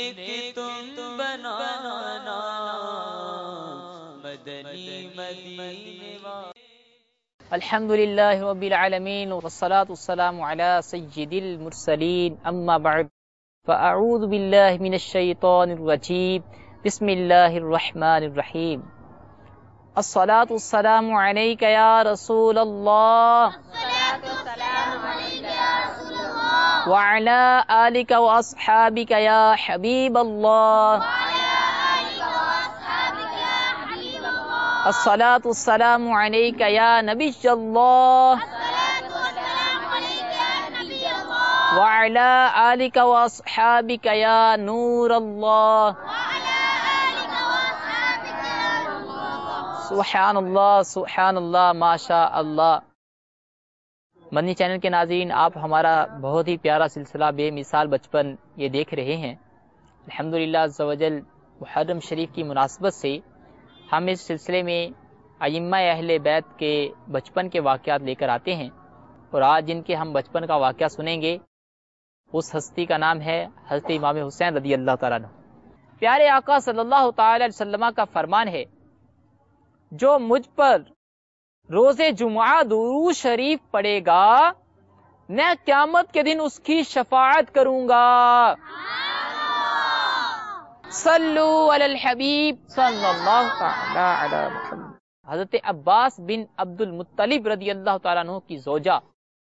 نیک تم بنانا مدنی مدینے والے۔ الحمدللہ رب العالمین والصلاة والسلام علی سید المرسلین، اما بعد فاعوذ باللہ من الشیطان الرجیم، بسم اللہ الرحمن الرحیم۔ الصلاة والسلام علیک یا رسول اللہ وعلی آلک واصحابک یا حبیب اللہ۔ الصلاة والسلام علیک یا نبی اللہ وعلی آلک واصحابک یا نور اللہ۔ سبحان اللہ سبحان اللہ ماشاء اللہ۔ مدنی چینل کے ناظرین، آپ ہمارا بہت ہی پیارا سلسلہ بے مثال بچپن یہ دیکھ رہے ہیں۔ الحمدللہ عز و جل محرم شریف کی مناسبت سے ہم اس سلسلے میں ائمہ اہل بیت کے بچپن کے واقعات لے کر آتے ہیں، اور آج جن کے ہم بچپن کا واقعہ سنیں گے اس ہستی کا نام ہے حضرت امام حسین رضی اللہ تعالیٰ عنہ۔ پیارے آقا صلی اللہ تعالی علیہ وسلم کا فرمان ہے، جو مجھ پر روز جمعہ درود شریف پڑھے گا میں قیامت کے دن اس کی شفاعت کروں گا۔ صلو علی الحبیب صلی اللہ تعالی علی محمد۔ حضرت عباس بن عبد المطلب رضی اللہ تعالیٰ عنہ کی زوجہ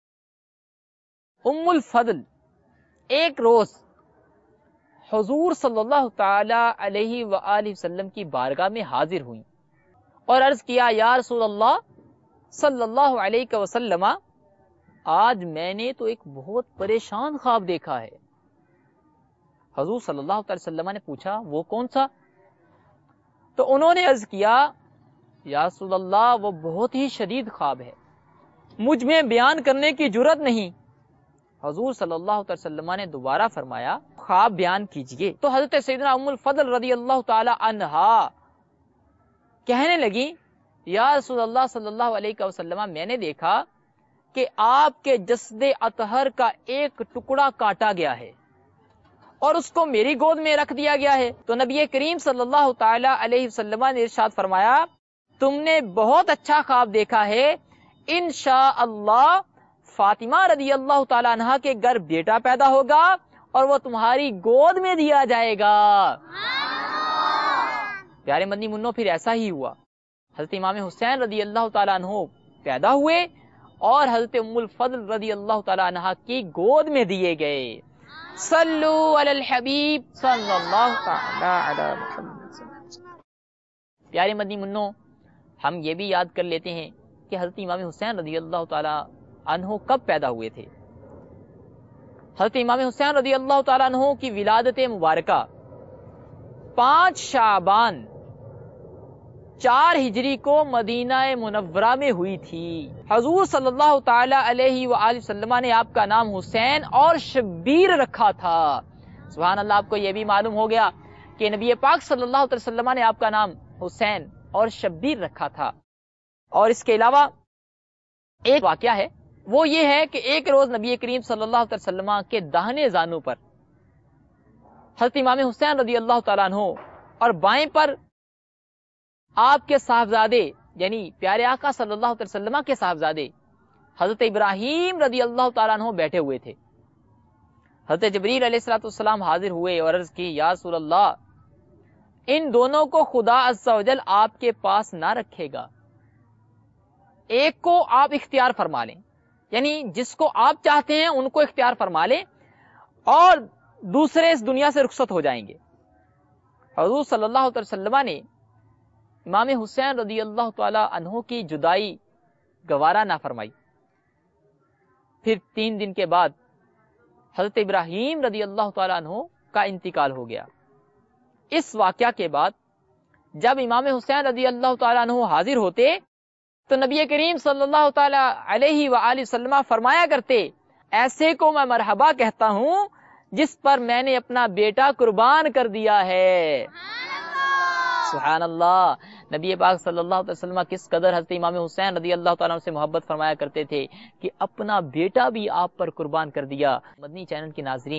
ام الفضل ایک روز حضور صلی اللہ تعالی علیہ وآلہ وسلم کی بارگاہ میں حاضر ہوئیں اور عرض کیا، یا رسول اللہ صلی اللہ علیہ وسلم، آج میں نے تو ایک بہت پریشان خواب دیکھا ہے۔ حضور صلی اللہ علیہ وسلم نے پوچھا، وہ کون سا؟ تو انہوں نے عرض کیا، یا رسول اللہ وہ بہت ہی شدید خواب ہے، مجھ میں بیان کرنے کی جرت نہیں۔ حضور صلی اللہ علیہ وسلم نے دوبارہ فرمایا، خواب بیان کیجئے۔ تو حضرت سیدنا ام الفضل رضی اللہ تعالی عنہا کہنے لگی، یا رسول اللہ صلی اللہ علیہ وسلم، میں نے دیکھا کہ آپ کے جسد اطہر کا ایک ٹکڑا کاٹا گیا ہے اور اس کو میری گود میں رکھ دیا گیا ہے۔ تو نبی کریم صلی اللہ تعالی علیہ وسلم نے ارشاد فرمایا، تم نے بہت اچھا خواب دیکھا ہے، انشاءاللہ فاطمہ رضی اللہ تعالی عنہ کے گھر بیٹا پیدا ہوگا اور وہ تمہاری گود میں دیا جائے گا۔ پیارے مدنی منو، پھر ایسا ہی ہوا۔ حضرت امام حسین رضی اللہ تعالی عنہ پیدا ہوئے اور حضرت ام الفضل رضی اللہ تعالی عنہ کی گود میں دیے گئے۔ صلو علی الحبیب صلی اللہ تعالی علی محمد۔ پیارے مدنی منو، ہم یہ بھی یاد کر لیتے ہیں کہ حضرت امام حسین رضی اللہ تعالی عنہ کب پیدا ہوئے تھے۔ حضرت امام حسین رضی اللہ تعالی عنہ کی ولادت مبارکہ 5 شعبان 4 ہجری کو مدینہ منورہ میں ہوئی تھی۔ حضور صلی اللہ تعالی علیہ وآلہ وسلم نے آپ کا نام حسین اور شبیر رکھا تھا۔ سبحان اللہ، آپ کو یہ بھی معلوم ہو گیا کہ نبی پاک صلی اللہ علیہ وسلم نے آپ کا نام حسین اور شبیر رکھا تھا۔ اور اس کے علاوہ ایک واقعہ ہے، وہ یہ ہے کہ ایک روز نبی کریم صلی اللہ علیہ وسلم کے داہنے زانو پر حضرت امام حسین رضی اللہ تعالیٰ عنہ اور بائیں پر آپ کے صاحبزادے یعنی پیارے آقا صلی اللہ علیہ وسلم کے صاحبزادے حضرت ابراہیم رضی اللہ تعالیٰ عنہ بیٹھے ہوئے تھے۔ حضرت جبریل علیہ السلام حاضر ہوئے اور عرض کی، یا رسول اللہ، ان دونوں کو خدا عز و جل آپ کے پاس نہ رکھے گا، ایک کو آپ اختیار فرما لیں، یعنی جس کو آپ چاہتے ہیں ان کو اختیار فرما لیں اور دوسرے اس دنیا سے رخصت ہو جائیں گے۔ حضور صلی اللہ علیہ وسلم نے امام حسین رضی اللہ تعالی عنہ کی جدائی گوارا نہ فرمائی۔ پھر 3 دن کے بعد حضرت ابراہیم رضی اللہ تعالی عنہ کا انتقال ہو گیا۔ اس واقعہ کے بعد جب امام حسین رضی اللہ تعالی عنہ حاضر ہوتے تو نبی کریم صلی اللہ تعالی علیہ وآلہ وسلم فرمایا کرتے، ایسے کو میں مرحبا کہتا ہوں جس پر میں نے اپنا بیٹا قربان کر دیا ہے۔ سبحان اللہ، نبی پاک صلی اللہ علیہ وسلم کس قدر حضرت امام حسین رضی اللہ تعالیٰ عنہ سے محبت فرمایا کرتے تھے کہ اپنا بیٹا بھی آپ پر قربان کر دیا۔ مدنی چینل کے ناظرین،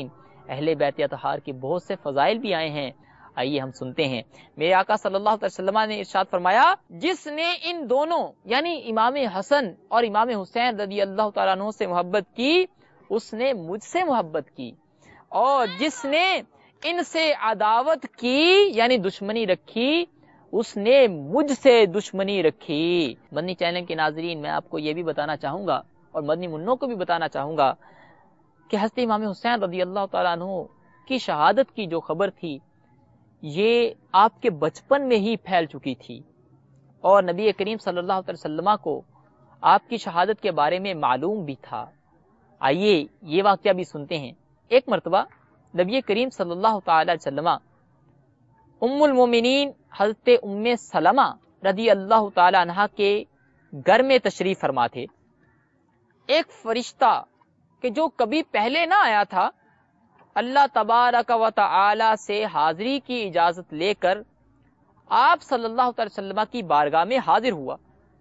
اہل بیت اطہار کے بہت سے فضائل بھی آئے ہیں، آئیے ہم سنتے ہیں۔ میرے آقا صلی اللہ علیہ وسلم نے ارشاد فرمایا، جس نے ان دونوں یعنی امام حسن اور امام حسین رضی اللہ تعالیٰ عنہ سے محبت کی، اس نے مجھ سے محبت کی، اور جس نے ان سے عداوت کی یعنی دشمنی رکھی، اس نے مجھ سے دشمنی رکھی۔ مدنی چینل کے ناظرین، میں آپ کو یہ بھی بتانا چاہوں گا اور مدنی منوں کو بھی بتانا چاہوں گا کہ حضرت امام حسین رضی اللہ تعالیٰ عنہ کی شہادت کی جو خبر تھی، یہ آپ کے بچپن میں ہی پھیل چکی تھی، اور نبی کریم صلی اللہ علیہ وسلم کو آپ کی شہادت کے بارے میں معلوم بھی تھا۔ آئیے یہ واقعہ بھی سنتے ہیں۔ ایک مرتبہ نبی کریم صلی اللہ تعالی علیہ وسلم ام المومنین حضرت ام سلمہ رضی اللہ تعالی عنہا کے گھر میں تشریف فرما تھے۔ ایک فرشتہ کہ جو کبھی پہلے نہ آیا تھا، اللہ تبارک و تعالی سے حاضری کی اجازت لے کر آپ صلی اللہ علیہ وسلم کی بارگاہ میں حاضر ہوا،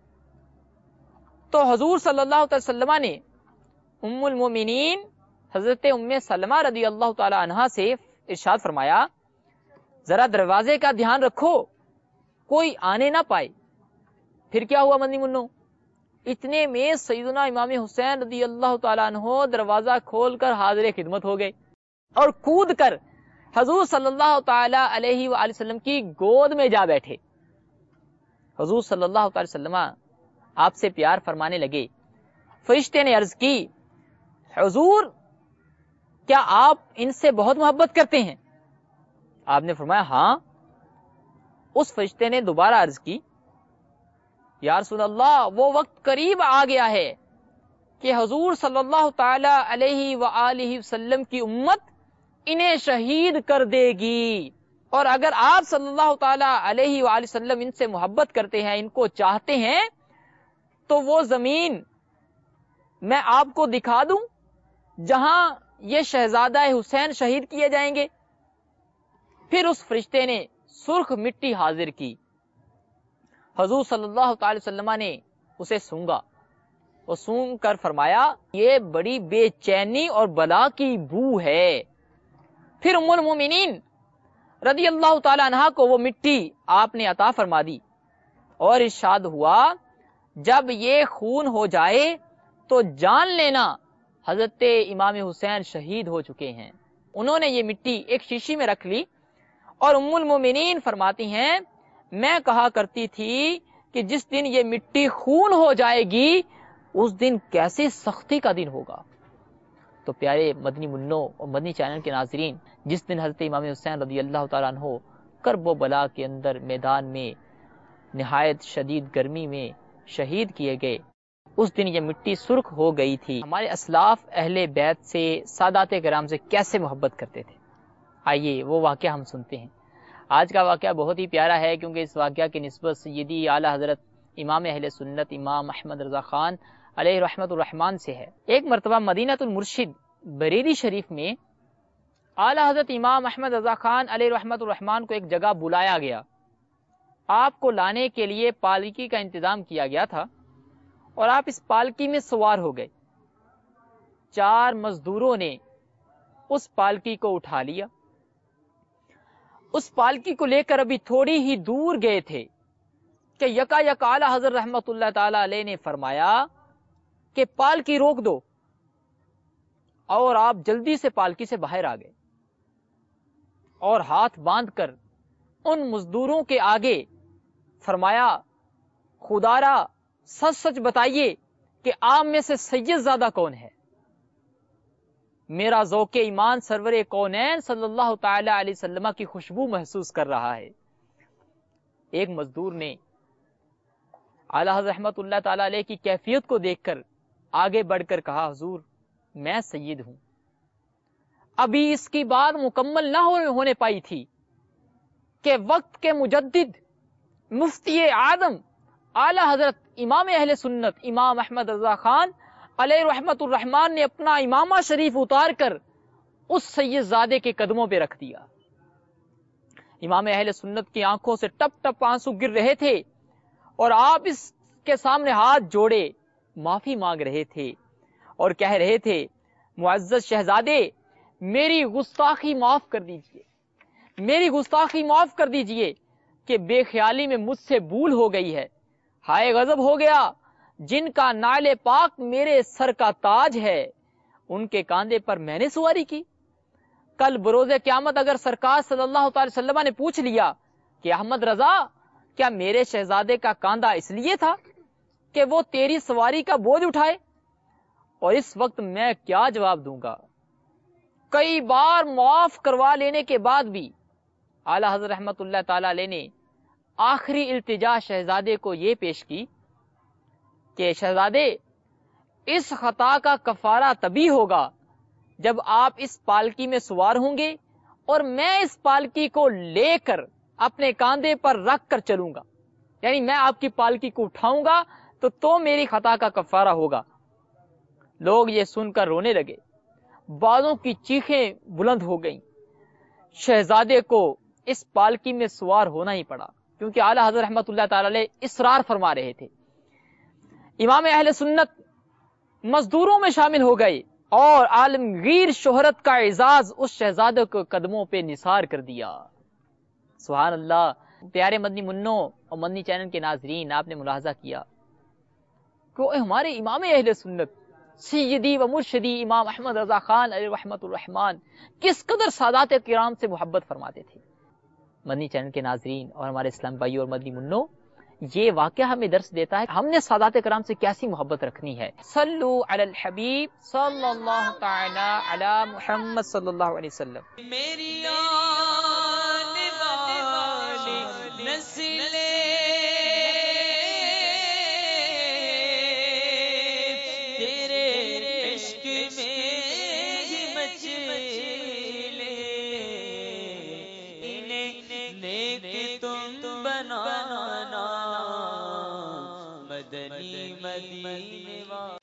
تو حضور صلی اللہ علیہ وسلم نے ام المومنین حضرت ام سلمہ رضی اللہ تعالی عنہا سے ارشاد فرمایا، ذرا دروازے کا دھیان رکھو، کوئی آنے نہ پائے۔ پھر کیا ہوا مدنی منو؟ اتنے میں سیدنا امام حسین رضی اللہ تعالیٰ عنہ دروازہ کھول کر حاضر خدمت ہو گئے اور کود کر حضور صلی اللہ تعالی علیہ وآلہ وسلم کی گود میں جا بیٹھے۔ حضور صلی اللہ تعالی وسلم آپ سے پیار فرمانے لگے۔ فرشتے نے عرض کی، حضور کیا آپ ان سے بہت محبت کرتے ہیں؟ آپ نے فرمایا ہاں۔ اس فرشتے نے دوبارہ عرض کی، یا رسول اللہ، وہ وقت قریب آ گیا ہے کہ حضور صلی اللہ تعالی علیہ وآلہ وسلم کی امت انہیں شہید کر دے گی، اور اگر آپ صلی اللہ تعالی علیہ وآلہ وسلم ان سے محبت کرتے ہیں، ان کو چاہتے ہیں، تو وہ زمین میں آپ کو دکھا دوں جہاں یہ شہزادہ حسین شہید کیے جائیں گے۔ پھر اس فرشتے نے سرخ مٹی حاضر کی، حضور صلی اللہ تعالی وسلم نے اسے سونگا اور سونگ کر فرمایا، یہ بڑی بے چینی اور بلا کی بو ہے۔ پھر ام المومنین رضی اللہ تعالی عنہا کو وہ مٹی آپ نے عطا فرما دی، اور ارشاد ہوا، جب یہ خون ہو جائے تو جان لینا حضرت امام حسین شہید ہو چکے ہیں۔ انہوں نے یہ مٹی ایک شیشی میں رکھ لی، اور ام المومنین فرماتی ہیں، میں کہا کرتی تھی کہ جس دن یہ مٹی خون ہو جائے گی، اس دن کیسے سختی کا دن ہوگا۔ تو پیارے مدنی منوں اور مدنی چینل کے ناظرین، جس دن حضرت امام حسین رضی اللہ تعالیٰ عنہ کرب و بلا کے اندر میدان میں نہایت شدید گرمی میں شہید کیے گئے، اس دن یہ مٹی سرخ ہو گئی تھی۔ ہمارے اسلاف اہل بیت سے، سادات کرام سے کیسے محبت کرتے تھے، آئیے وہ واقعہ ہم سنتے ہیں۔ آج کا واقعہ بہت ہی پیارا ہے، کیونکہ اس واقعہ کی نسبت سیدی اعلی حضرت امام اہل سنت امام احمد رضا خان علیہ رحمت الرحمان سے ہے۔ ایک مرتبہ مدینہ المرشد بریلی شریف میں اعلی حضرت امام احمد رضا خان علیہ رحمت الرحمان کو ایک جگہ بلایا گیا۔ آپ کو لانے کے لیے پالکی کا انتظام کیا گیا تھا، اور آپ اس پالکی میں سوار ہو گئے۔ 4 مزدوروں نے اس پالکی کو اٹھا لیا۔ اس پالکی کو لے کر ابھی تھوڑی ہی دور گئے تھے کہ یکا یک اعلی حضرت رحمت اللہ تعالی علیہ نے فرمایا کہ پالکی روک دو، اور آپ جلدی سے پالکی سے باہر آ گئے اور ہاتھ باندھ کر ان مزدوروں کے آگے فرمایا، خدارا سچ سچ بتائیے کہ آپ میں سے سید زادہ کون ہے؟ میرا ذوق ایمان سرور کونین صلی اللہ تعالی علیہ وسلم کی خوشبو محسوس کر رہا ہے۔ ایک مزدور نے اعلی حضرت رحمت اللہ تعالی علیہ کی کیفیت کو دیکھ کر آگے بڑھ کر کہا، حضور میں سید ہوں۔ ابھی اس کی بات مکمل نہ ہونے پائی تھی کہ وقت کے مجدد مفتی اعظم اعلی حضرت امام اہل سنت امام احمد رضا خان علیہ رحمت الرحمان نے اپنا امامہ شریف اتار کر اس سید زادے کے قدموں پہ رکھ دیا۔ امام اہل سنت کی آنکھوں سے ٹپ ٹپ آنسو گر رہے تھے، اور آپ اس کے سامنے ہاتھ جوڑے معافی مانگ رہے تھے اور کہہ رہے تھے، معزز شہزادے، میری گستاخی معاف کر دیجئے، میری گستاخی معاف کر دیجئے کہ بے خیالی میں مجھ سے بھول ہو گئی ہے۔ ہائے غضب ہو گیا، جن کا نعل پاک میرے سر کا تاج ہے ان کے کاندھے پر میں نے سواری کی۔ کل بروز قیامت اگر سرکار صلی اللہ تعالی وسلم نے پوچھ لیا کہ احمد رضا کیا میرے شہزادے کا کاندھا اس لیے تھا کہ وہ تیری سواری کا بوجھ اٹھائے، اور اس وقت میں کیا جواب دوں گا؟ کئی بار معاف کروا لینے کے بعد بھی اعلی حضرت رحمت اللہ تعالی علیہ نے آخری التجا شہزادے کو یہ پیش کی کہ شہزادے، اس خطا کا کفارہ تبھی ہوگا جب آپ اس پالکی میں سوار ہوں گے اور میں اس پالکی کو لے کر اپنے کاندھے پر رکھ کر چلوں گا، یعنی میں آپ کی پالکی کو اٹھاؤں گا تو میری خطا کا کفارہ ہوگا۔ لوگ یہ سن کر رونے لگے، بعضوں کی چیخیں بلند ہو گئیں۔ شہزادے کو اس پالکی میں سوار ہونا ہی پڑا، کیونکہ اعلی حضرت رحمت اللہ تعالی علیہ اصرار فرما رہے تھے۔ امام اہل سنت مزدوروں میں شامل ہو گئے اور عالمگیر شہرت کا اعزاز اس شہزادے کے قدموں پہ نثار کر دیا۔ سبحان اللہ۔ پیارے مدنی منوں اور مدنی چینل کے ناظرین، آپ نے ملاحظہ کیا کہ ہمارے امام اہل سنت سیدی و مرشدی امام احمد رضا خان علیہ رحمت الرحمان کس قدر سادات کرام سے محبت فرماتے تھے۔ مدنی چینل کے ناظرین اور ہمارے اسلام بھائی اور مدنی منوں، یہ واقعہ ہمیں درس دیتا ہے ہم نے سادات کرام سے کیسی محبت رکھنی ہے۔ صلو علی الحبیب صلی اللہ تعالی علی محمد صلی اللہ علیہ وسلم۔ میری آنے والی نسلیں تیرے عشق میں ہی مچلے، انہیں نیک تم بنانا مدنی مدینے